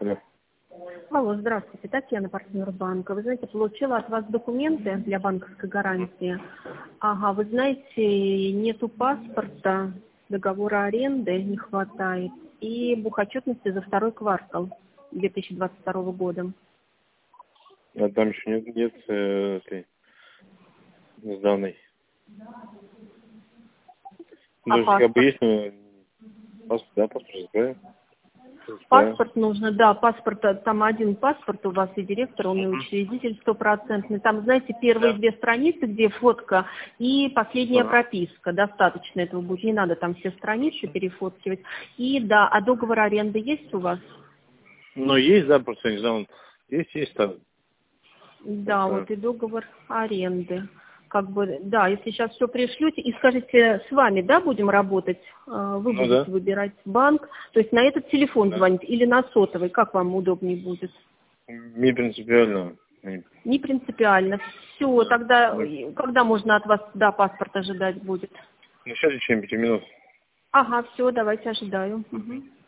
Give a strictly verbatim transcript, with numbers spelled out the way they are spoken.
Алло. Алло, здравствуйте, Татьяна, партнер банка. Вы знаете, получила от вас документы для банковской гарантии. Ага, вы знаете, нету паспорта, договора аренды не хватает и бухотчетности за второй квартал две тысячи двадцать второго года. А там еще нет, нет э, этой сданной. А Даже как бы паспорт? есть, но паспорт, да, паспорт, да. Паспорт нужно, да, паспорт, э, там один паспорт у вас и директор, он и учредитель стопроцентный. Там, знаете, первые Да. две страницы, где фотка и последняя Ага. прописка. Достаточно этого будет, не надо там все страницы перефоткивать. И да, а договор аренды есть у вас? Ну, есть, да, просто я не знаю, он есть, есть там. Да, Просто... вот и договор аренды. Как бы, да, если сейчас все пришлете, и скажите, с вами, да, будем работать, э, вы Ну будете да, выбирать банк, то есть на этот телефон да. звонить или на сотовый, как вам удобнее будет? Не принципиально. Не- Не принципиально. Все, Да. тогда, Ну, э, когда можно от вас, да, паспорт ожидать будет? ну, сейчас в течение пяти минут. Ага, все, давайте ожидаю. Мгм.